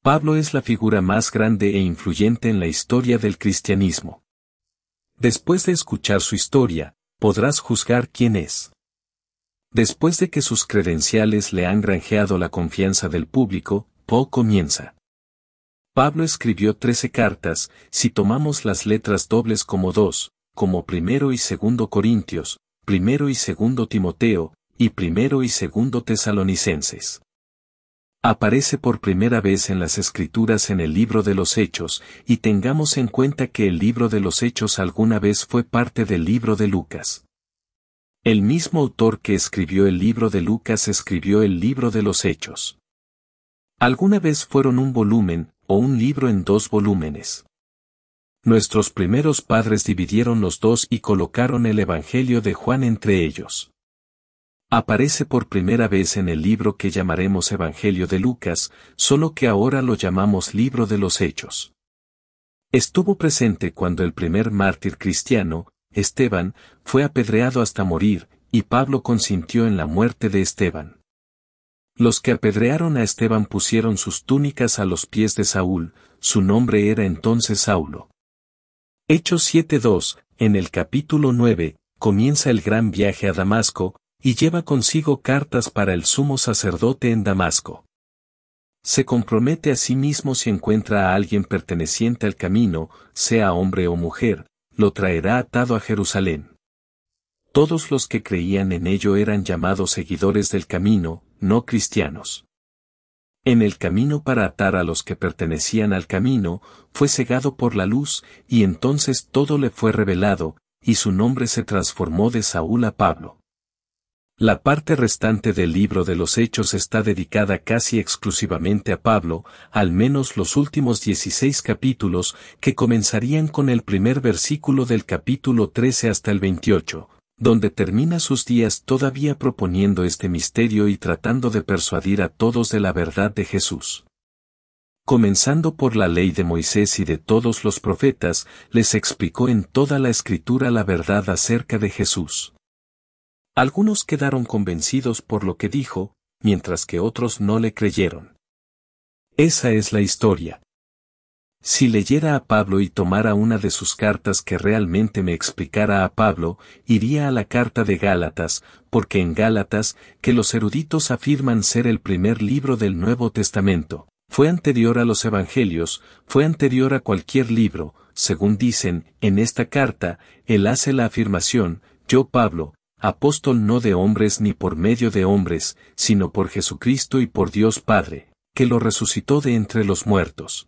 Pablo es la figura más grande e influyente en la historia del cristianismo. Después de escuchar su historia, podrás juzgar quién es. Después de que sus credenciales le han granjeado la confianza del público, Paul comienza. Pablo escribió 13 cartas, si tomamos las letras dobles como 2, como 1 y 2 Corintios, 1 y 2 Timoteo, y 1 y 2 Tesalonicenses. Aparece por primera vez en las Escrituras en el libro de los Hechos, y tengamos en cuenta que el libro de los Hechos alguna vez fue parte del libro de Lucas. El mismo autor que escribió el libro de Lucas escribió el libro de los Hechos. Alguna vez fueron un volumen, o un libro en 2 volúmenes. Nuestros primeros padres dividieron los dos y colocaron el Evangelio de Juan entre ellos. Aparece por primera vez en el libro que llamaremos Evangelio de Lucas, solo que ahora lo llamamos Libro de los Hechos. Estuvo presente cuando el primer mártir cristiano, Esteban, fue apedreado hasta morir, y Pablo consintió en la muerte de Esteban. Los que apedrearon a Esteban pusieron sus túnicas a los pies de Saúl, su nombre era entonces Saulo. Hechos 7:2, en el capítulo 9, comienza el gran viaje a Damasco, y lleva consigo cartas para el sumo sacerdote en Damasco. Se compromete a sí mismo si encuentra a alguien perteneciente al camino, sea hombre o mujer, lo traerá atado a Jerusalén. Todos los que creían en ello eran llamados seguidores del camino, no cristianos. En el camino para atar a los que pertenecían al camino, fue cegado por la luz, y entonces todo le fue revelado, y su nombre se transformó de Saúl a Pablo. La parte restante del libro de los Hechos está dedicada casi exclusivamente a Pablo, al menos los últimos 16 capítulos, que comenzarían con el primer versículo del capítulo 13 hasta el 28, donde termina sus días todavía proponiendo este misterio y tratando de persuadir a todos de la verdad de Jesús. Comenzando por la ley de Moisés y de todos los profetas, les explicó en toda la Escritura la verdad acerca de Jesús. Algunos quedaron convencidos por lo que dijo, mientras que otros no le creyeron. Esa es la historia. Si leyera a Pablo y tomara una de sus cartas que realmente me explicara a Pablo, iría a la carta de Gálatas, porque en Gálatas, que los eruditos afirman ser el primer libro del Nuevo Testamento, fue anterior a los Evangelios, fue anterior a cualquier libro, según dicen, en esta carta, él hace la afirmación, yo Pablo, apóstol no de hombres ni por medio de hombres, sino por Jesucristo y por Dios Padre, que lo resucitó de entre los muertos.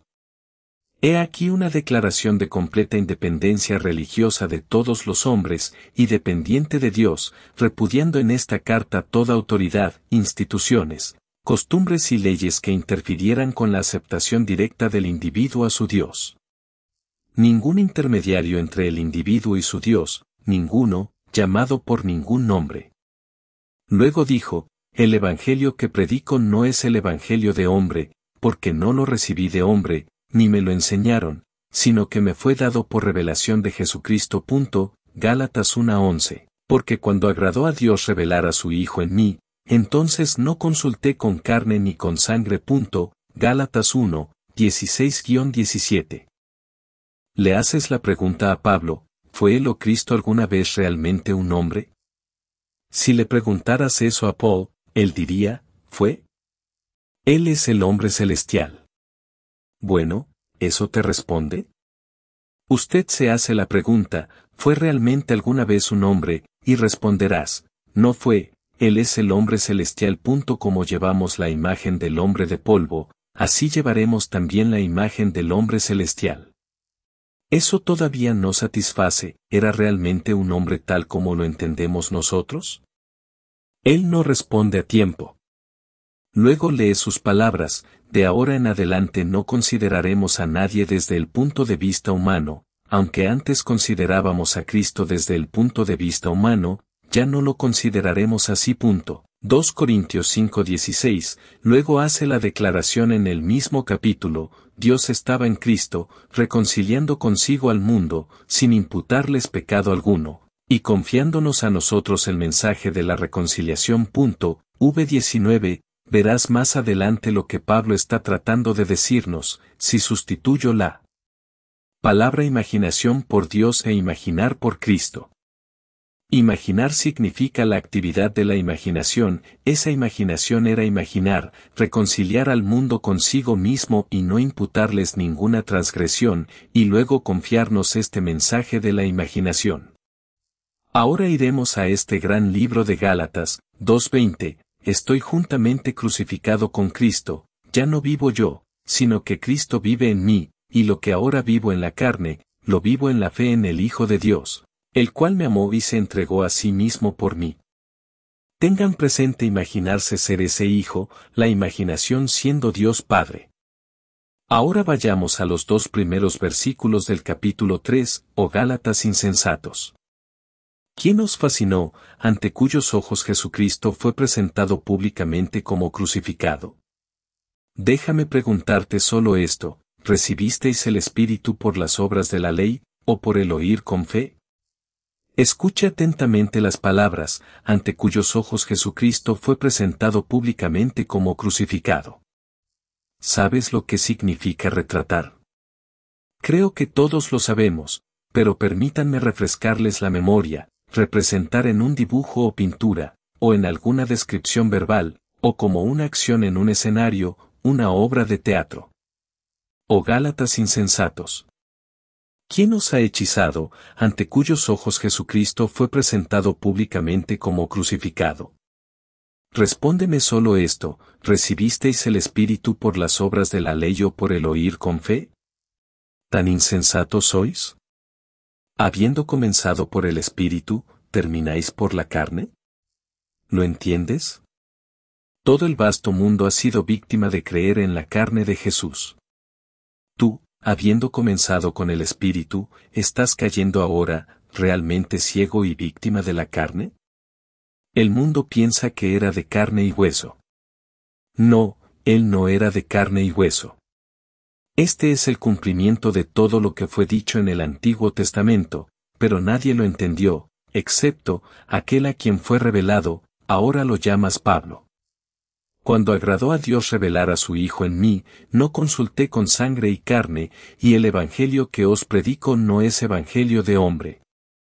He aquí una declaración de completa independencia religiosa de todos los hombres, y dependiente de Dios, repudiando en esta carta toda autoridad, instituciones, costumbres y leyes que interfirieran con la aceptación directa del individuo a su Dios. Ningún intermediario entre el individuo y su Dios, ninguno, llamado por ningún nombre. Luego dijo, el evangelio que predico no es el evangelio de hombre, porque no lo recibí de hombre, ni me lo enseñaron, sino que me fue dado por revelación de Jesucristo. Gálatas 1:11, porque cuando agradó a Dios revelar a su Hijo en mí, entonces no consulté con carne ni con sangre. Gálatas 1:16-17. Le haces la pregunta a Pablo, ¿fue él o Cristo alguna vez realmente un hombre? Si le preguntaras eso a Paul, él diría, ¿fue? Él es el hombre celestial. Bueno, ¿eso te responde? Usted se hace la pregunta, ¿fue realmente alguna vez un hombre? Y responderás, no fue, él es el hombre celestial. Como llevamos la imagen del hombre de polvo, así llevaremos también la imagen del hombre celestial. ¿Eso todavía no satisface? ¿Era realmente un hombre tal como lo entendemos nosotros? Él no responde a tiempo. Luego lee sus palabras, de ahora en adelante no consideraremos a nadie desde el punto de vista humano, aunque antes considerábamos a Cristo desde el punto de vista humano, ya no lo consideraremos así. 2 Corintios 5:16, luego hace la declaración en el mismo capítulo, Dios estaba en Cristo, reconciliando consigo al mundo, sin imputarles pecado alguno, y confiándonos a nosotros el mensaje de la reconciliación. V19, Verás más adelante lo que Pablo está tratando de decirnos, si sustituyo la palabra imaginación por Dios e imaginar por Cristo. Imaginar significa la actividad de la imaginación, esa imaginación era imaginar, reconciliar al mundo consigo mismo y no imputarles ninguna transgresión, y luego confiarnos este mensaje de la imaginación. Ahora iremos a este gran libro de Gálatas, 2:20, estoy juntamente crucificado con Cristo, ya no vivo yo, sino que Cristo vive en mí, y lo que ahora vivo en la carne, lo vivo en la fe en el Hijo de Dios, el cual me amó y se entregó a sí mismo por mí. Tengan presente imaginarse ser ese Hijo, la imaginación siendo Dios Padre. Ahora vayamos a los 2 primeros versículos del capítulo 3, o Gálatas insensatos. ¿Quién os fascinó, ante cuyos ojos Jesucristo fue presentado públicamente como crucificado? Déjame preguntarte solo esto, ¿recibisteis el Espíritu por las obras de la ley, o por el oír con fe? Escucha atentamente las palabras, ante cuyos ojos Jesucristo fue presentado públicamente como crucificado. ¿Sabes lo que significa retratar? Creo que todos lo sabemos, pero permítanme refrescarles la memoria, representar en un dibujo o pintura, o en alguna descripción verbal, o como una acción en un escenario, una obra de teatro. Oh Gálatas insensatos. ¿Quién os ha hechizado, ante cuyos ojos Jesucristo fue presentado públicamente como crucificado? Respóndeme solo esto, ¿recibisteis el Espíritu por las obras de la ley o por el oír con fe? ¿Tan insensatos sois? Habiendo comenzado por el Espíritu, ¿termináis por la carne? ¿Lo entiendes? Todo el vasto mundo ha sido víctima de creer en la carne de Jesús. Tú, habiendo comenzado con el Espíritu, ¿estás cayendo ahora, realmente ciego y víctima de la carne? El mundo piensa que era de carne y hueso. No, él no era de carne y hueso. Este es el cumplimiento de todo lo que fue dicho en el Antiguo Testamento, pero nadie lo entendió, excepto aquel a quien fue revelado, ahora lo llamas Pablo. Cuando agradó a Dios revelar a su Hijo en mí, no consulté con sangre y carne, y el Evangelio que os predico no es Evangelio de hombre.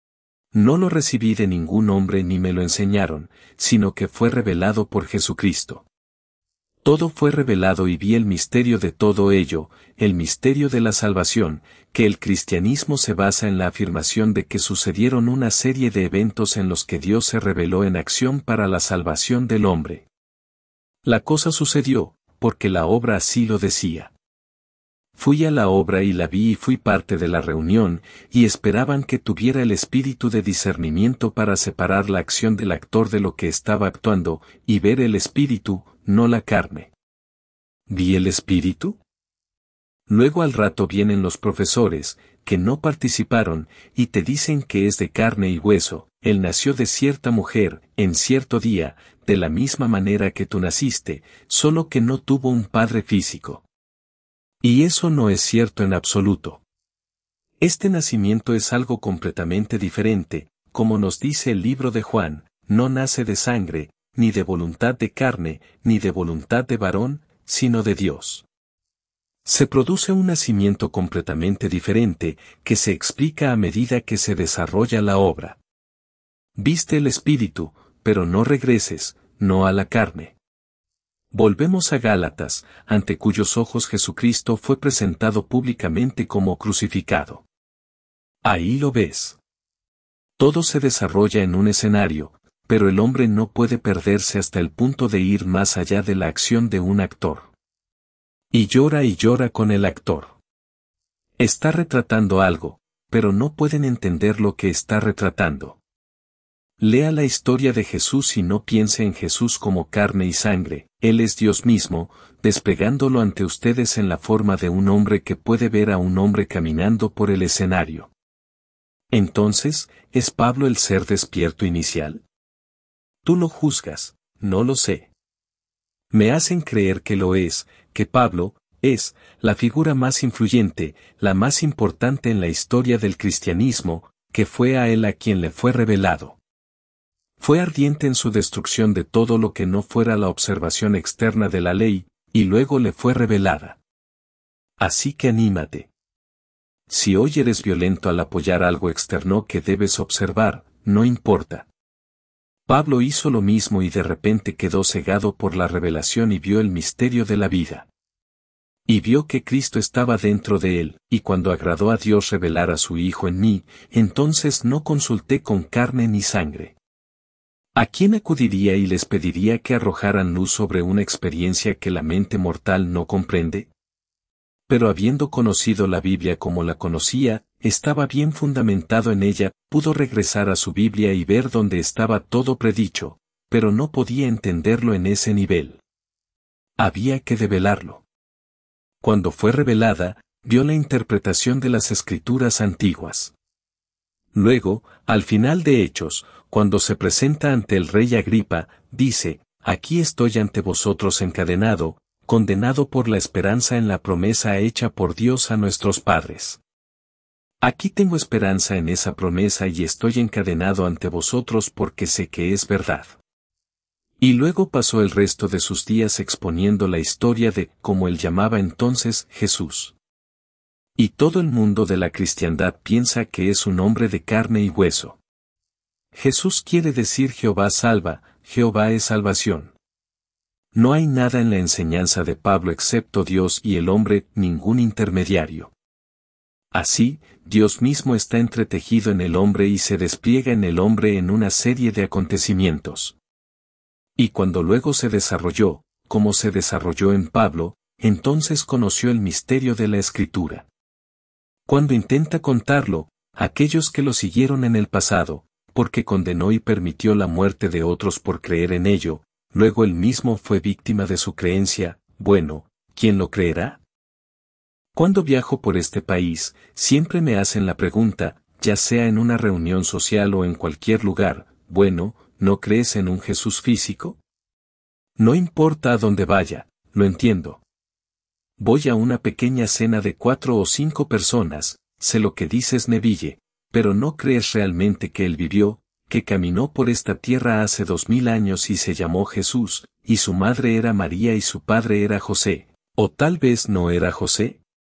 No lo recibí de ningún hombre ni me lo enseñaron, sino que fue revelado por Jesucristo. Todo fue revelado y vi el misterio de todo ello, el misterio de la salvación, que el cristianismo se basa en la afirmación de que sucedieron una serie de eventos en los que Dios se reveló en acción para la salvación del hombre. La cosa sucedió, porque la obra así lo decía. Fui a la obra y la vi y fui parte de la reunión, y esperaban que tuviera el espíritu de discernimiento para separar la acción del actor de lo que estaba actuando, y ver el espíritu, no la carne. ¿Vi el espíritu? Luego al rato vienen los profesores, que no participaron, y te dicen que es de carne y hueso, él nació de cierta mujer, en cierto día, de la misma manera que tú naciste, solo que no tuvo un padre físico. Y eso no es cierto en absoluto. Este nacimiento es algo completamente diferente, como nos dice el libro de Juan, no nace de sangre, ni de voluntad de carne, ni de voluntad de varón, sino de Dios. Se produce un nacimiento completamente diferente, que se explica a medida que se desarrolla la obra. Viste el Espíritu, pero no regreses, no a la carne. Volvemos a Gálatas, ante cuyos ojos Jesucristo fue presentado públicamente como crucificado. Ahí lo ves. Todo se desarrolla en un escenario, pero el hombre no puede perderse hasta el punto de ir más allá de la acción de un actor. Y llora con el actor. Está retratando algo, pero no pueden entender lo que está retratando. Lea la historia de Jesús y no piense en Jesús como carne y sangre, Él es Dios mismo, desplegándolo ante ustedes en la forma de un hombre que puede ver a un hombre caminando por el escenario. Entonces, ¿es Pablo el ser despierto inicial? Tú lo juzgas, no lo sé. Me hacen creer que lo es, que Pablo es la figura más influyente, la más importante en la historia del cristianismo, que fue a él a quien le fue revelado. Fue ardiente en su destrucción de todo lo que no fuera la observación externa de la ley, y luego le fue revelada. Así que anímate. Si hoy eres violento al apoyar algo externo que debes observar, no importa. Pablo hizo lo mismo y de repente quedó cegado por la revelación y vio el misterio de la vida. Y vio que Cristo estaba dentro de él, y cuando agradó a Dios revelar a su Hijo en mí, entonces no consulté con carne ni sangre. ¿A quién acudiría y les pediría que arrojaran luz sobre una experiencia que la mente mortal no comprende? Pero habiendo conocido la Biblia como la conocía, estaba bien fundamentado en ella, pudo regresar a su Biblia y ver dónde estaba todo predicho, pero no podía entenderlo en ese nivel. Había que develarlo. Cuando fue revelada, vio la interpretación de las Escrituras antiguas. Luego, al final de Hechos, cuando se presenta ante el rey Agripa, dice, «Aquí estoy ante vosotros encadenado, condenado por la esperanza en la promesa hecha por Dios a nuestros padres. Aquí tengo esperanza en esa promesa y estoy encadenado ante vosotros porque sé que es verdad». Y luego pasó el resto de sus días exponiendo la historia de, como él llamaba entonces, Jesús. Y todo el mundo de la cristiandad piensa que es un hombre de carne y hueso. Jesús quiere decir Jehová salva, Jehová es salvación. No hay nada en la enseñanza de Pablo excepto Dios y el hombre, ningún intermediario. Así, Dios mismo está entretejido en el hombre y se despliega en el hombre en una serie de acontecimientos. Y cuando luego se desarrolló, como se desarrolló en Pablo, entonces conoció el misterio de la Escritura. Cuando intenta contarlo, aquellos que lo siguieron en el pasado, porque condenó y permitió la muerte de otros por creer en ello, luego él mismo fue víctima de su creencia, bueno, ¿quién lo creerá? Cuando viajo por este país, siempre me hacen la pregunta, ya sea en una reunión social o en cualquier lugar, bueno, ¿no crees en un Jesús físico? No importa a dónde vaya, lo entiendo. Voy a una pequeña cena de 4 o 5 personas, sé lo que dices Neville, pero no crees realmente que él vivió, que caminó por esta tierra hace 2000 años y se llamó Jesús, y su madre era María y su padre era José, o tal vez no era José.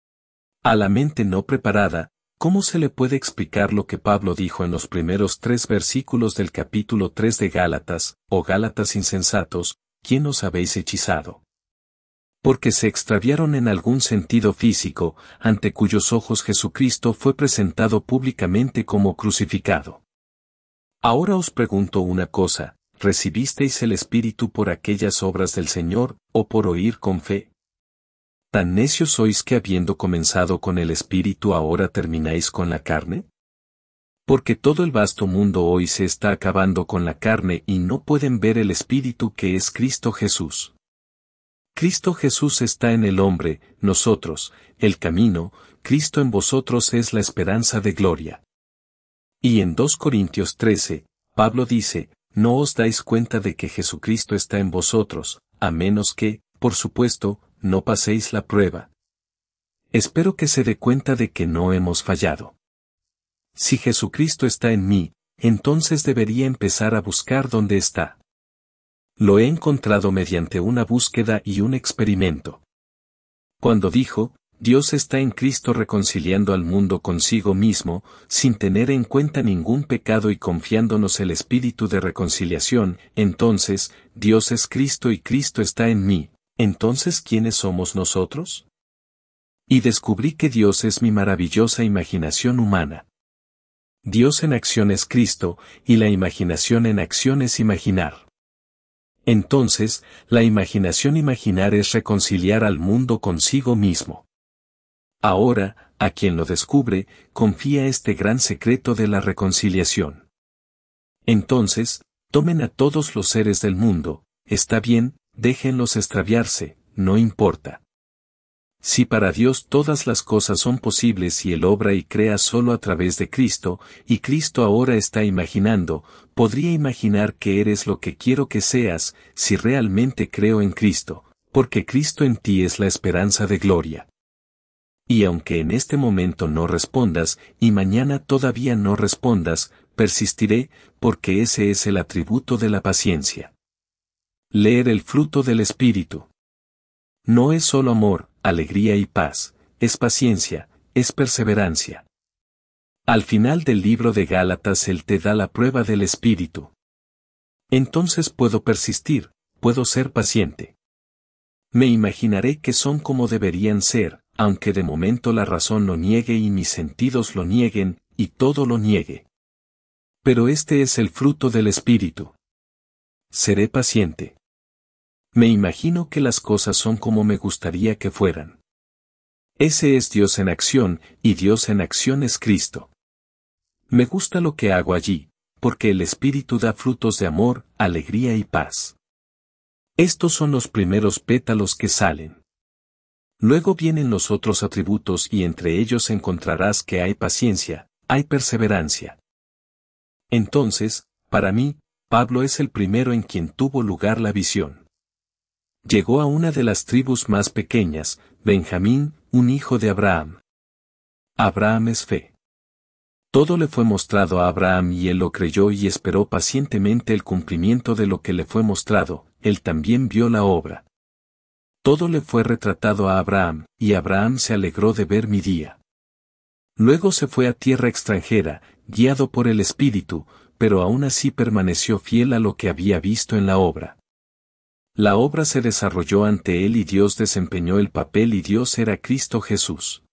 A la mente no preparada, ¿cómo se le puede explicar lo que Pablo dijo en los primeros 3 versículos del capítulo 3 de Gálatas, o Gálatas insensatos, ¿quién os habéis hechizado? Porque se extraviaron en algún sentido físico, ante cuyos ojos Jesucristo fue presentado públicamente como crucificado. Ahora os pregunto una cosa, ¿recibisteis el Espíritu por aquellas obras del Señor, o por oír con fe? ¿Tan necios sois que habiendo comenzado con el Espíritu ahora termináis con la carne? Porque todo el vasto mundo hoy se está acabando con la carne y no pueden ver el Espíritu que es Cristo Jesús. Cristo Jesús está en el hombre, nosotros, el camino, Cristo en vosotros es la esperanza de gloria. Y en 2 Corintios 13, Pablo dice, no os dais cuenta de que Jesucristo está en vosotros, a menos que, por supuesto, no paséis la prueba. Espero que se dé cuenta de que no hemos fallado. Si Jesucristo está en mí, entonces debería empezar a buscar dónde está. Lo he encontrado mediante una búsqueda y un experimento. Cuando dijo, Dios está en Cristo reconciliando al mundo consigo mismo, sin tener en cuenta ningún pecado y confiándonos el espíritu de reconciliación, entonces, Dios es Cristo y Cristo está en mí, entonces ¿quiénes somos nosotros? Y descubrí que Dios es mi maravillosa imaginación humana. Dios en acción es Cristo, y la imaginación en acción es imaginar. Entonces, la imaginación imaginar es reconciliar al mundo consigo mismo. Ahora, a quien lo descubre, confía este gran secreto de la reconciliación. Entonces, tomen a todos los seres del mundo, está bien, déjenlos extraviarse, no importa. Si para Dios todas las cosas son posibles y Él obra y crea solo a través de Cristo, y Cristo ahora está imaginando, podría imaginar que eres lo que quiero que seas, si realmente creo en Cristo, porque Cristo en ti es la esperanza de gloria. Y aunque en este momento no respondas, y mañana todavía no respondas, persistiré, porque ese es el atributo de la paciencia. Leer el fruto del Espíritu. No es solo amor, alegría y paz, es paciencia, es perseverancia. Al final del libro de Gálatas él te da la prueba del Espíritu. Entonces puedo persistir, puedo ser paciente. Me imaginaré que son como deberían ser, aunque de momento la razón lo niegue y mis sentidos lo nieguen, y todo lo niegue. Pero este es el fruto del Espíritu. Seré paciente. Me imagino que las cosas son como me gustaría que fueran. Ese es Dios en acción, y Dios en acción es Cristo. Me gusta lo que hago allí, porque el Espíritu da frutos de amor, alegría y paz. Estos son los primeros pétalos que salen. Luego vienen los otros atributos y entre ellos encontrarás que hay paciencia, hay perseverancia. Entonces, para mí, Pablo es el primero en quien tuvo lugar la visión. Llegó a una de las tribus más pequeñas, Benjamín, un hijo de Abraham. Abraham es fe. Todo le fue mostrado a Abraham y él lo creyó y esperó pacientemente el cumplimiento de lo que le fue mostrado, él también vio la obra. Todo le fue retratado a Abraham, y Abraham se alegró de ver mi día. Luego se fue a tierra extranjera, guiado por el Espíritu, pero aún así permaneció fiel a lo que había visto en la obra. La obra se desarrolló ante él y Dios desempeñó el papel y Dios era Cristo Jesús.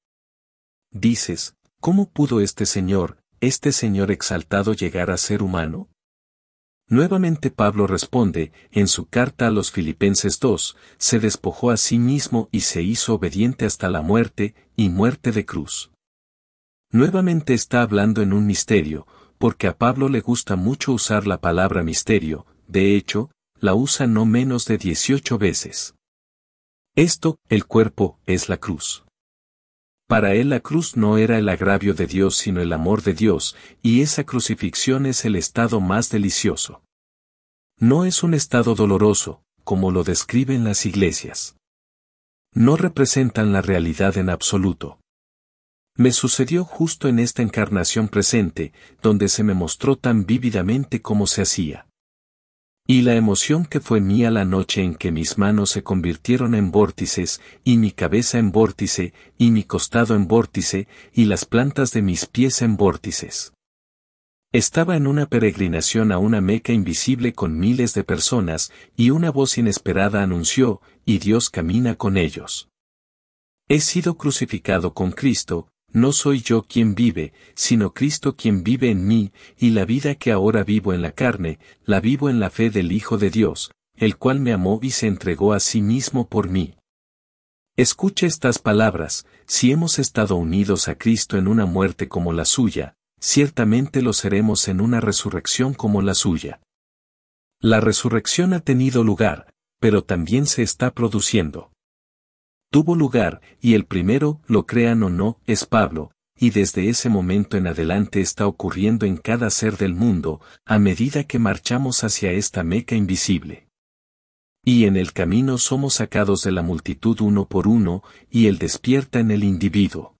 Dices, ¿cómo pudo este Señor exaltado llegar a ser humano? Nuevamente Pablo responde, en su carta a los Filipenses 2, se despojó a sí mismo y se hizo obediente hasta la muerte, y muerte de cruz. Nuevamente está hablando en un misterio, porque a Pablo le gusta mucho usar la palabra misterio, de hecho, la usa no menos de 18 veces. Esto, el cuerpo, es la cruz. Para él la cruz no era el agravio de Dios sino el amor de Dios, y esa crucifixión es el estado más delicioso. No es un estado doloroso, como lo describen las iglesias. No representan la realidad en absoluto. Me sucedió justo en esta encarnación presente, donde se me mostró tan vívidamente cómo se hacía. Y la emoción que fue mía la noche en que mis manos se convirtieron en vórtices, y mi cabeza en vórtice, y mi costado en vórtice, y las plantas de mis pies en vórtices. Estaba en una peregrinación a una Meca invisible con miles de personas, y una voz inesperada anunció, y Dios camina con ellos. He sido crucificado con Cristo, no soy yo quien vive, sino Cristo quien vive en mí, y la vida que ahora vivo en la carne, la vivo en la fe del Hijo de Dios, el cual me amó y se entregó a sí mismo por mí. Escucha estas palabras, si hemos estado unidos a Cristo en una muerte como la suya, ciertamente lo seremos en una resurrección como la suya. La resurrección ha tenido lugar, pero también se está produciendo. Tuvo lugar, y el primero, lo crean o no, es Pablo, y desde ese momento en adelante está ocurriendo en cada ser del mundo, a medida que marchamos hacia esta Meca invisible. Y en el camino somos sacados de la multitud uno por uno, y él despierta en el individuo.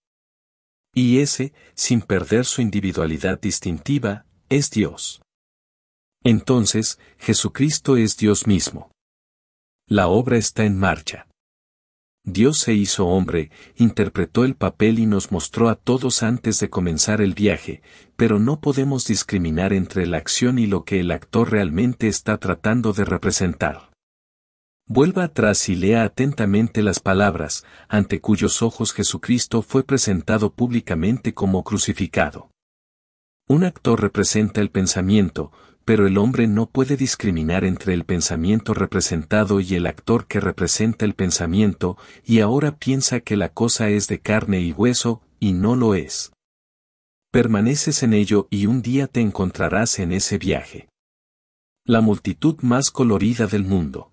Y ese, sin perder su individualidad distintiva, es Dios. Entonces, Jesucristo es Dios mismo. La obra está en marcha. Dios se hizo hombre, interpretó el papel y nos mostró a todos antes de comenzar el viaje, pero no podemos discriminar entre la acción y lo que el actor realmente está tratando de representar. Vuelva atrás y lea atentamente las palabras, ante cuyos ojos Jesucristo fue presentado públicamente como crucificado. Un actor representa el pensamiento, pero el hombre no puede discriminar entre el pensamiento representado y el actor que representa el pensamiento, y ahora piensa que la cosa es de carne y hueso, y no lo es. Permaneces en ello y un día te encontrarás en ese viaje. La multitud más colorida del mundo.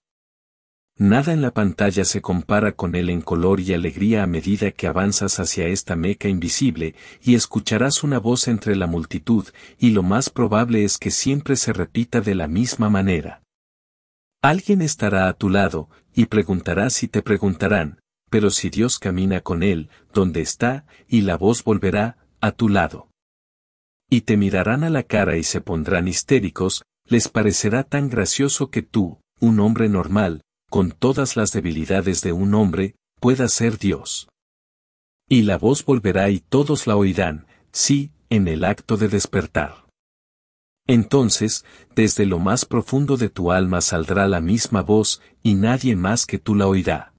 Nada en la pantalla se compara con él en color y alegría a medida que avanzas hacia esta Meca invisible, y escucharás una voz entre la multitud, y lo más probable es que siempre se repita de la misma manera. Alguien estará a tu lado, y preguntarás y te preguntarán, pero si Dios camina con él, donde está, y la voz volverá, a tu lado. Y te mirarán a la cara y se pondrán histéricos, les parecerá tan gracioso que tú, un hombre normal, con todas las debilidades de un hombre, puedas ser Dios. Y la voz volverá y todos la oirán, sí, en el acto de despertar. Entonces, desde lo más profundo de tu alma saldrá la misma voz, y nadie más que tú la oirá.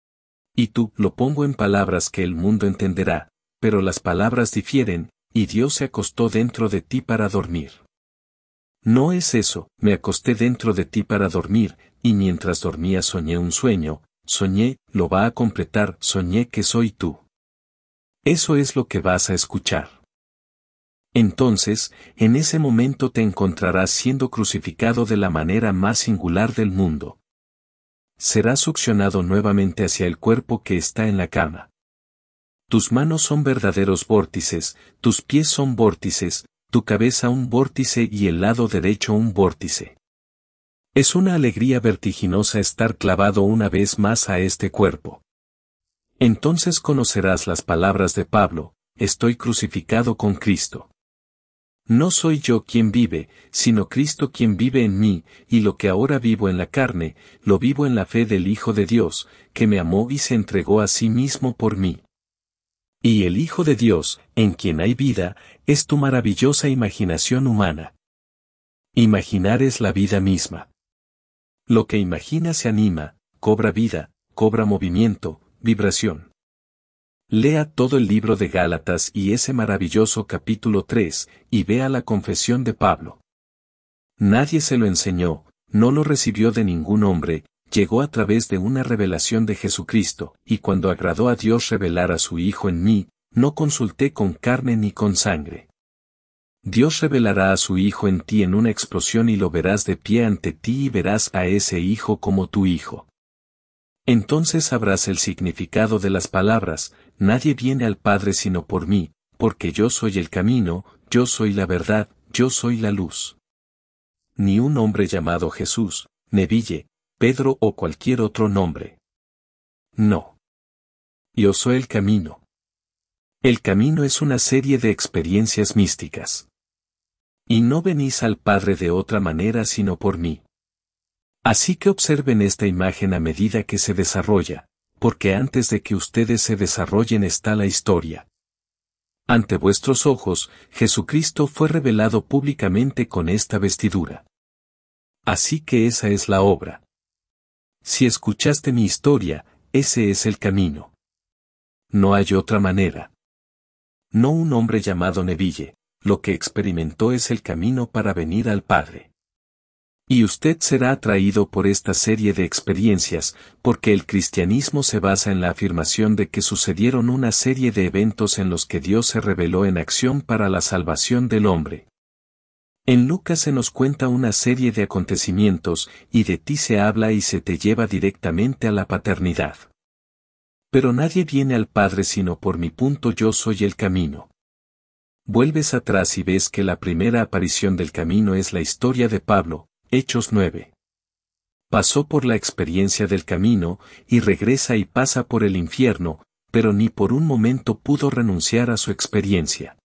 Y tú, lo pongo en palabras que el mundo entenderá, pero las palabras difieren, y Dios se acostó dentro de ti para dormir. No es eso, me acosté dentro de ti para dormir, y mientras dormía soñé un sueño, soñé, lo va a completar, soñé que soy tú. Eso es lo que vas a escuchar. Entonces, en ese momento te encontrarás siendo crucificado de la manera más singular del mundo. Serás succionado nuevamente hacia el cuerpo que está en la cama. Tus manos son verdaderos vórtices, tus pies son vórtices, tu cabeza un vórtice y el lado derecho un vórtice. Es una alegría vertiginosa estar clavado una vez más a este cuerpo. Entonces conocerás las palabras de Pablo, estoy crucificado con Cristo. No soy yo quien vive, sino Cristo quien vive en mí, y lo que ahora vivo en la carne, lo vivo en la fe del Hijo de Dios, que me amó y se entregó a sí mismo por mí. Y el Hijo de Dios, en quien hay vida, es tu maravillosa imaginación humana. Imaginar es la vida misma. Lo que imagina se anima, cobra vida, cobra movimiento, vibración. Lea todo el libro de Gálatas y ese maravilloso capítulo 3, y vea la confesión de Pablo. Nadie se lo enseñó, no lo recibió de ningún hombre, llegó a través de una revelación de Jesucristo, y cuando agradó a Dios revelar a su Hijo en mí, no consulté con carne ni con sangre. Dios revelará a su Hijo en ti en una explosión y lo verás de pie ante ti y verás a ese Hijo como tu Hijo. Entonces sabrás el significado de las palabras, nadie viene al Padre sino por mí, porque yo soy el camino, yo soy la verdad, yo soy la luz. Ni un hombre llamado Jesús, Neville, Pedro o cualquier otro nombre. No. Yo soy el camino. El camino es una serie de experiencias místicas. Y no venís al Padre de otra manera sino por mí. Así que observen esta imagen a medida que se desarrolla, porque antes de que ustedes se desarrollen está la historia. Ante vuestros ojos, Jesucristo fue revelado públicamente con esta vestidura. Así que esa es la obra. Si escuchaste mi historia, ese es el camino. No hay otra manera. No un hombre llamado Neville, lo que experimentó es el camino para venir al Padre. Y usted será atraído por esta serie de experiencias, porque el cristianismo se basa en la afirmación de que sucedieron una serie de eventos en los que Dios se reveló en acción para la salvación del hombre. En Lucas se nos cuenta una serie de acontecimientos, y de ti se habla y se te lleva directamente a la paternidad. Pero nadie viene al Padre sino por mi. Yo soy el camino. Vuelves atrás y ves que la primera aparición del camino es la historia de Pablo, Hechos 9. Pasó por la experiencia del camino, y regresa y pasa por el infierno, pero ni por un momento pudo renunciar a su experiencia.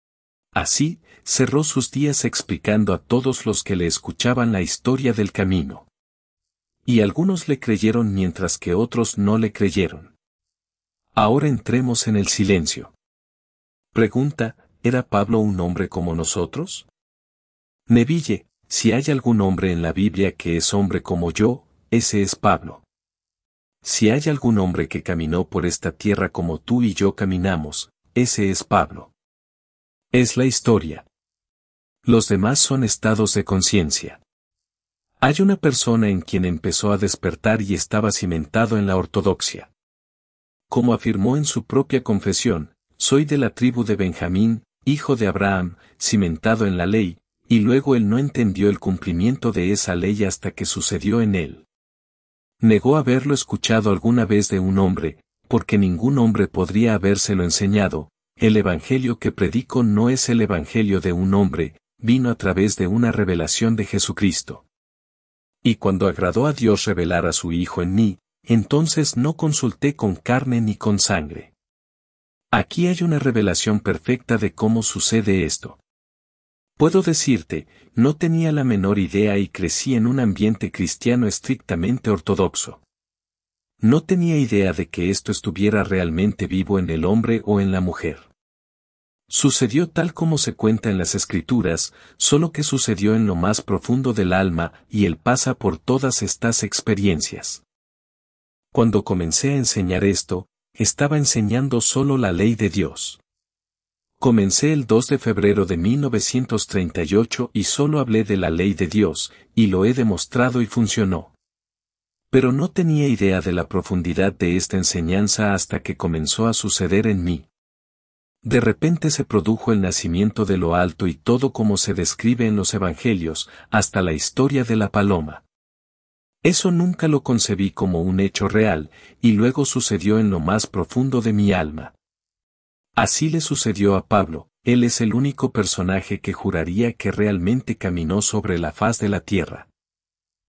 Así, cerró sus días explicando a todos los que le escuchaban la historia del camino. Y algunos le creyeron mientras que otros no le creyeron. Ahora entremos en el silencio. Pregunta, ¿era Pablo un hombre como nosotros? Neville, si hay algún hombre en la Biblia que es hombre como yo, ese es Pablo. Si hay algún hombre que caminó por esta tierra como tú y yo caminamos, ese es Pablo. Es la historia. Los demás son estados de conciencia. Hay una persona en quien empezó a despertar y estaba cimentado en la ortodoxia. Como afirmó en su propia confesión, soy de la tribu de Benjamín, hijo de Abraham, cimentado en la ley, y luego él no entendió el cumplimiento de esa ley hasta que sucedió en él. Negó haberlo escuchado alguna vez de un hombre, porque ningún hombre podría habérselo enseñado. El evangelio que predico no es el evangelio de un hombre, vino a través de una revelación de Jesucristo. Y cuando agradó a Dios revelar a su Hijo en mí, entonces no consulté con carne ni con sangre. Aquí hay una revelación perfecta de cómo sucede esto. Puedo decirte, no tenía la menor idea y crecí en un ambiente cristiano estrictamente ortodoxo. No tenía idea de que esto estuviera realmente vivo en el hombre o en la mujer. Sucedió tal como se cuenta en las Escrituras, solo que sucedió en lo más profundo del alma y él pasa por todas estas experiencias. Cuando comencé a enseñar esto, estaba enseñando solo la ley de Dios. Comencé el 2 de febrero de 1938 y solo hablé de la ley de Dios, y lo he demostrado y funcionó. Pero no tenía idea de la profundidad de esta enseñanza hasta que comenzó a suceder en mí. De repente se produjo el nacimiento de lo alto y todo como se describe en los evangelios, hasta la historia de la paloma. Eso nunca lo concebí como un hecho real, y luego sucedió en lo más profundo de mi alma. Así le sucedió a Pablo, él es el único personaje que juraría que realmente caminó sobre la faz de la tierra.